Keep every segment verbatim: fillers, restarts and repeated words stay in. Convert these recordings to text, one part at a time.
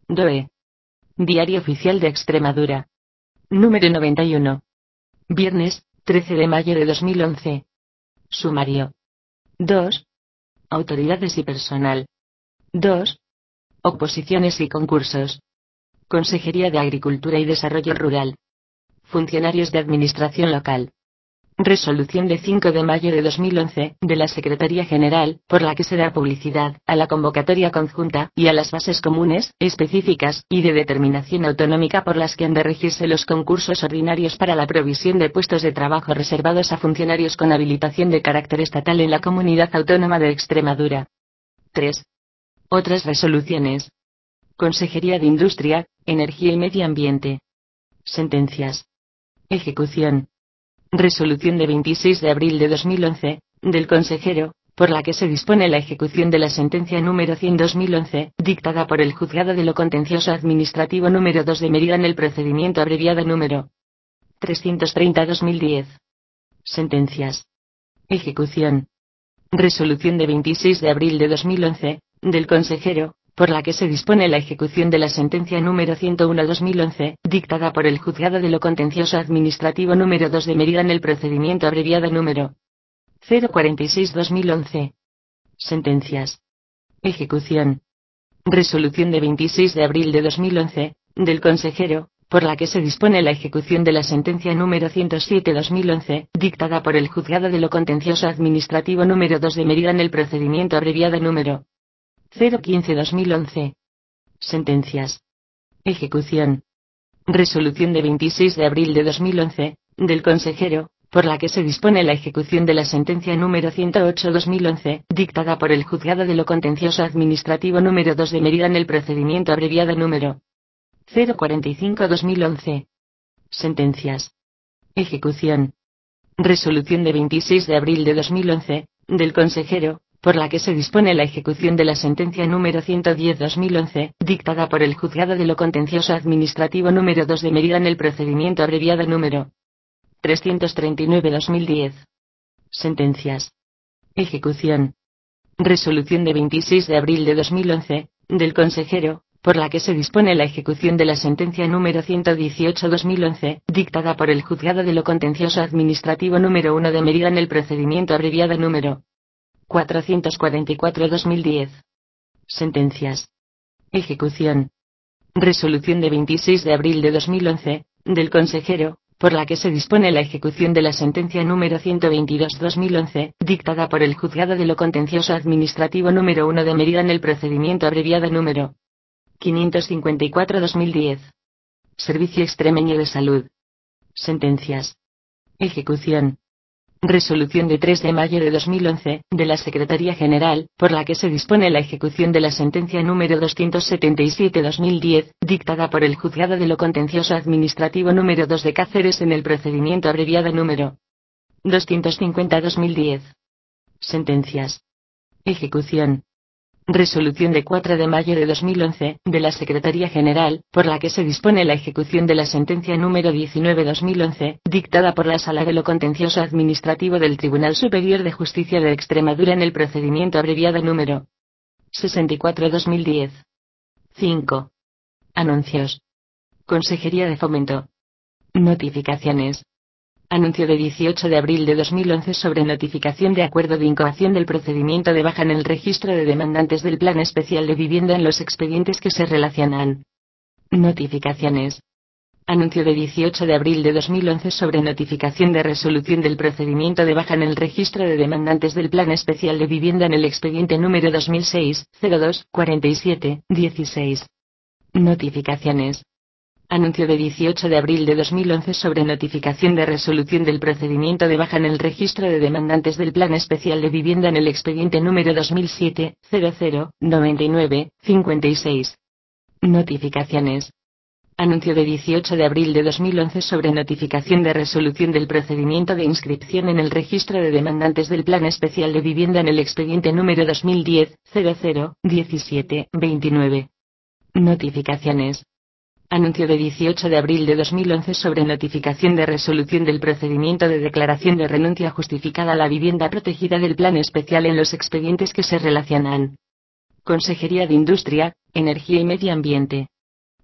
D O E. Diario Oficial de Extremadura. Número noventa y uno. Viernes, trece de mayo de dos mil once. Sumario. dos. Autoridades y personal. dos. Oposiciones y concursos. Consejería de Agricultura y Desarrollo Rural. Funcionarios de Administración Local. Resolución de cinco de mayo de dos mil once, de la Secretaría General, por la que se da publicidad a la convocatoria conjunta y a las bases comunes, específicas, y de determinación autonómica por las que han de regirse los concursos ordinarios para la provisión de puestos de trabajo reservados a funcionarios con habilitación de carácter estatal en la Comunidad Autónoma de Extremadura. tres. Otras resoluciones. Consejería de Industria, Energía y Medio Ambiente. Sentencias. Ejecución. Resolución de veintiséis de abril de dos mil once, del consejero, por la que se dispone la ejecución de la sentencia número cien barra dos mil once, dictada por el Juzgado de lo Contencioso Administrativo número dos de Mérida en el procedimiento abreviado número trescientos treinta barra dos mil diez. Sentencias. Ejecución. Resolución de veintiséis de abril de dos mil once, del consejero, por la que se dispone la ejecución de la sentencia número ciento uno barra dos mil once, dictada por el Juzgado de lo Contencioso Administrativo número dos de Mérida en el procedimiento abreviado número cero cuarenta y seis barra dos mil once. Sentencias. Ejecución. Resolución de veintiséis de abril de dos mil once, del consejero, por la que se dispone la ejecución de la sentencia número ciento siete barra dos mil once, dictada por el Juzgado de lo Contencioso Administrativo número dos de Mérida en el procedimiento abreviado número cero quince barra dos mil once. Sentencias. Ejecución. Resolución de veintiséis de abril de dos mil once, del consejero, por la que se dispone la ejecución de la sentencia número ciento ocho barra dos mil once, dictada por el Juzgado de lo Contencioso Administrativo número dos de Mérida en el procedimiento abreviado número cero cuarenta y cinco barra dos mil once. Sentencias. Ejecución. Resolución de veintiséis de abril de dos mil once, del consejero, por la que se dispone la ejecución de la sentencia número ciento diez barra dos mil once, dictada por el Juzgado de lo Contencioso Administrativo número dos de Mérida en el procedimiento abreviado número trescientos treinta y nueve barra dos mil diez. Sentencias. Ejecución. Resolución de veintiséis de abril de dos mil once, del consejero, por la que se dispone la ejecución de la sentencia número ciento dieciocho barra dos mil once, dictada por el Juzgado de lo Contencioso Administrativo número uno de Mérida en el procedimiento abreviado número cuatrocientos cuarenta y cuatro barra dos mil diez. Sentencias. Ejecución. Resolución de veintiséis de abril de dos mil once, del consejero, por la que se dispone la ejecución de la sentencia número ciento veintidós barra dos mil once, dictada por el Juzgado de lo Contencioso Administrativo número uno de Mérida en el procedimiento abreviado número quinientos cincuenta y cuatro barra dos mil diez. Servicio Extremeño de Salud. Sentencias. Ejecución. Resolución de tres de mayo de dos mil once, de la Secretaría General, por la que se dispone la ejecución de la sentencia número doscientos setenta y siete barra dos mil diez, dictada por el Juzgado de lo Contencioso Administrativo número dos de Cáceres en el procedimiento abreviado número doscientos cincuenta barra dos mil diez. Sentencias. Ejecución. Resolución de cuatro de mayo de dos mil once, de la Secretaría General, por la que se dispone la ejecución de la sentencia número diecinueve barra dos mil once, dictada por la Sala de lo Contencioso Administrativo del Tribunal Superior de Justicia de Extremadura en el procedimiento abreviado número sesenta y cuatro barra dos mil diez. cinco. Anuncios. Consejería de Fomento. Notificaciones. Anuncio de dieciocho de abril de dos mil once sobre notificación de acuerdo de incoación del procedimiento de baja en el registro de demandantes del Plan Especial de Vivienda en los expedientes que se relacionan. Notificaciones. Anuncio de dieciocho de abril de dos mil once sobre notificación de resolución del procedimiento de baja en el registro de demandantes del Plan Especial de Vivienda en el expediente número dos mil seis, cero dos, cuarenta y siete, dieciséis. Notificaciones. Anuncio de dieciocho de abril de dos mil once sobre notificación de resolución del procedimiento de baja en el registro de demandantes del Plan Especial de Vivienda en el expediente número dos mil siete, cero cero, noventa y nueve, cincuenta y seis. Notificaciones. Anuncio de dieciocho de abril de dos mil once sobre notificación de resolución del procedimiento de inscripción en el registro de demandantes del Plan Especial de Vivienda en el expediente número dos mil diez, cero cero, diecisiete, veintinueve. Notificaciones. Anuncio de dieciocho de abril de dos mil once sobre notificación de resolución del procedimiento de declaración de renuncia justificada a la vivienda protegida del Plan Especial en los expedientes que se relacionan. Consejería de Industria, Energía y Medio Ambiente.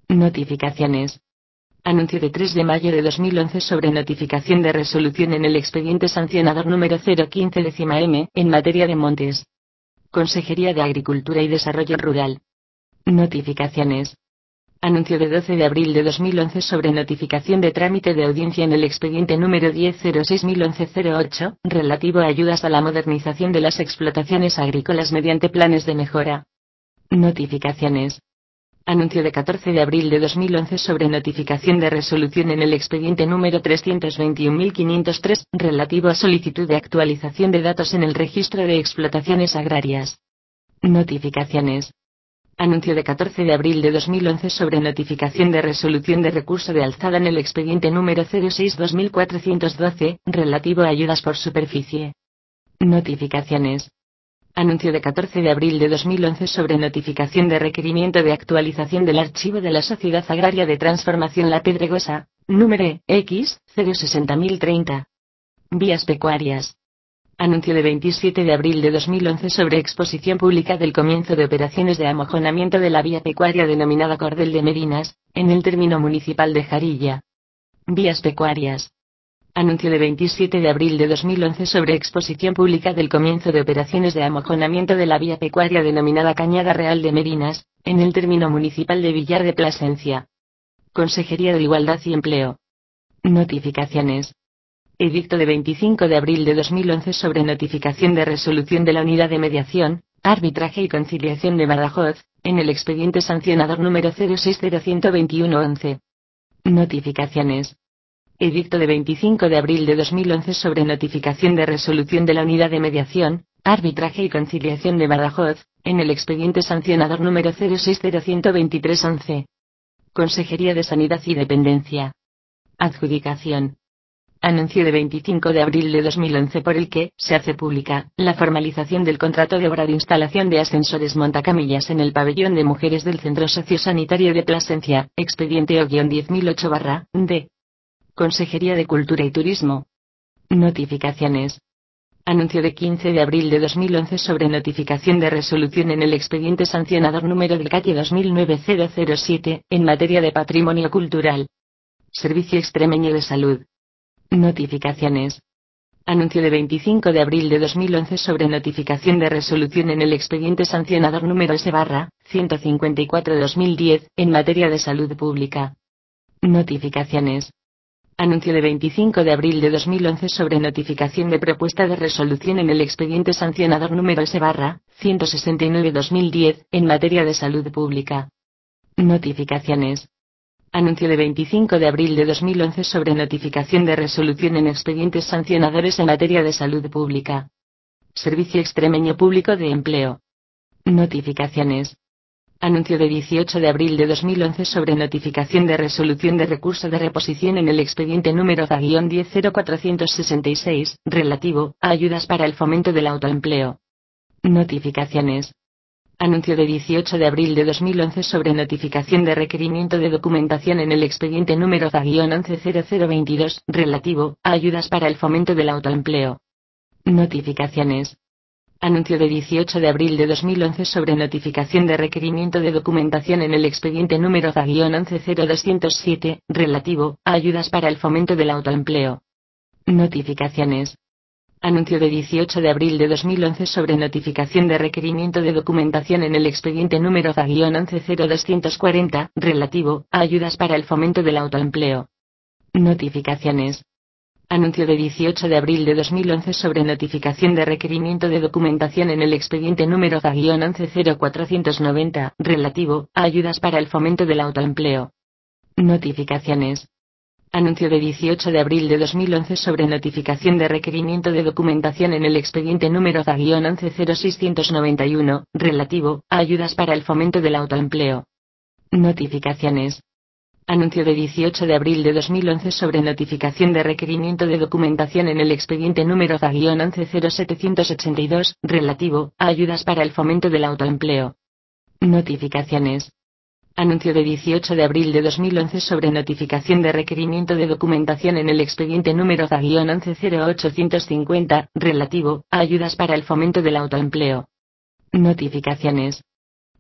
Notificaciones. Anuncio de tres de mayo de dos mil once sobre notificación de resolución en el expediente sancionador número cero quince décima M, en materia de montes. Consejería de Agricultura y Desarrollo Rural. Notificaciones. Anuncio de doce de abril de dos mil once sobre notificación de trámite de audiencia en el expediente número diez cero seis mil once cero ocho, relativo a ayudas a la modernización de las explotaciones agrícolas mediante planes de mejora. Notificaciones. Anuncio de catorce de abril de dos mil once sobre notificación de resolución en el expediente número trescientos veintiuno mil quinientos tres, relativo a solicitud de actualización de datos en el registro de explotaciones agrarias. Notificaciones. Anuncio de catorce de abril de dos mil once sobre notificación de resolución de recurso de alzada en el expediente número cero seis dos mil cuatrocientos doce, relativo a ayudas por superficie. Notificaciones. Anuncio de catorce de abril de dos mil once sobre notificación de requerimiento de actualización del archivo de la Sociedad Agraria de Transformación La Pedregosa, número X cero sesenta mil treinta. Vías pecuarias. Anuncio de veintisiete de abril de dos mil once sobre exposición pública del comienzo de operaciones de amojonamiento de la vía pecuaria denominada Cordel de Merinas, en el término municipal de Jarilla. Vías pecuarias. Anuncio de veintisiete de abril de dos mil once sobre exposición pública del comienzo de operaciones de amojonamiento de la vía pecuaria denominada Cañada Real de Merinas, en el término municipal de Villar de Plasencia. Consejería de Igualdad y Empleo. Notificaciones. Edicto de veinticinco de abril de dos mil once sobre notificación de resolución de la Unidad de Mediación, Arbitraje y Conciliación de Badajoz, en el expediente sancionador número cero seis cero uno dos uno once. Notificaciones. Edicto de veinticinco de abril de dos mil once sobre notificación de resolución de la Unidad de Mediación, Arbitraje y Conciliación de Badajoz, en el expediente sancionador número cero seis cero uno dos tres once. Consejería de Sanidad y Dependencia. Adjudicación. Anuncio de veinticinco de abril de dos mil once por el que se hace pública la formalización del contrato de obra de instalación de ascensores montacamillas en el pabellón de mujeres del Centro Sociosanitario de Plasencia, expediente O diez mil ocho barra D. Consejería de Cultura y Turismo. Notificaciones. Anuncio de quince de abril de dos mil once sobre notificación de resolución en el expediente sancionador número del calle dos mil nueve cero cero siete, en materia de patrimonio cultural. Servicio Extremeño de Salud. Notificaciones. Anuncio de veinticinco de abril de dos mil once sobre notificación de resolución en el expediente sancionador número S barra ciento cincuenta y cuatro dos mil diez, en materia de salud pública. Notificaciones. Anuncio de veinticinco de abril de dos mil once sobre notificación de propuesta de resolución en el expediente sancionador número S barra ciento sesenta y nueve dos mil diez, en materia de salud pública. Notificaciones. Anuncio de veinticinco de abril de dos mil once sobre notificación de resolución en expedientes sancionadores en materia de salud pública. Servicio Extremeño Público de Empleo. Notificaciones. Anuncio de dieciocho de abril de dos mil once sobre notificación de resolución de recurso de reposición en el expediente número Z diez cero cuatrocientos sesenta y seis, relativo a ayudas para el fomento del autoempleo. Notificaciones. Anuncio de dieciocho de abril de dos mil once sobre notificación de requerimiento de documentación en el expediente número Z once cero cero veintidós, relativo a ayudas para el fomento del autoempleo. Notificaciones. Anuncio de dieciocho de abril de dos mil once sobre notificación de requerimiento de documentación en el expediente número Z once cero doscientos siete, relativo a ayudas para el fomento del autoempleo. Notificaciones. Anuncio de dieciocho de abril de dos mil once sobre notificación de requerimiento de documentación en el expediente número Z once cero doscientos cuarenta, relativo a ayudas para el fomento del autoempleo. Notificaciones. Anuncio de dieciocho de abril de dos mil once sobre notificación de requerimiento de documentación en el expediente número Z once cero cuatrocientos noventa, relativo a ayudas para el fomento del autoempleo. Notificaciones. Anuncio de dieciocho de abril de dos mil once sobre notificación de requerimiento de documentación en el expediente número Z once cero seiscientos noventa y uno, relativo a ayudas para el fomento del autoempleo. Notificaciones. Anuncio de dieciocho de abril de dos mil once sobre notificación de requerimiento de documentación en el expediente número Z once cero setecientos ochenta y dos, relativo a ayudas para el fomento del autoempleo. Notificaciones. Anuncio de dieciocho de abril de dos mil once sobre notificación de requerimiento de documentación en el expediente número Z once cero ochocientos cincuenta, relativo a ayudas para el fomento del autoempleo. Notificaciones.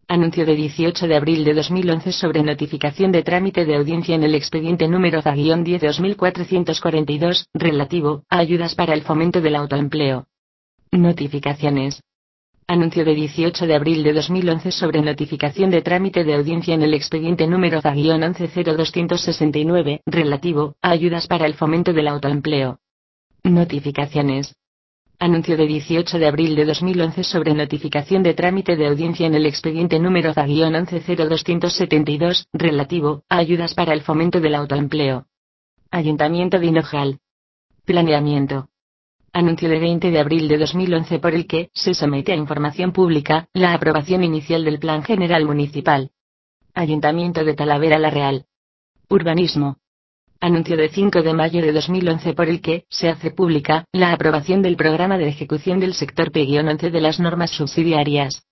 Anuncio de dieciocho de abril de dos mil once sobre notificación de trámite de audiencia en el expediente número Z diez dos mil cuatrocientos cuarenta y dos, relativo a ayudas para el fomento del autoempleo. Notificaciones. Anuncio de dieciocho de abril de dos mil once sobre notificación de trámite de audiencia en el expediente número Z once cero doscientos sesenta y nueve, relativo a ayudas para el fomento del autoempleo. Notificaciones. Anuncio de dieciocho de abril de dos mil once sobre notificación de trámite de audiencia en el expediente número Z once cero doscientos setenta y dos, relativo a ayudas para el fomento del autoempleo. Ayuntamiento de Hinojal. Planeamiento. Anuncio de veinte de abril de dos mil once por el que se somete a información pública la aprobación inicial del Plan General Municipal. Ayuntamiento de Talavera la Real. Urbanismo. Anuncio de cinco de mayo de dos mil once por el que se hace pública la aprobación del programa de ejecución del sector P once de las normas subsidiarias.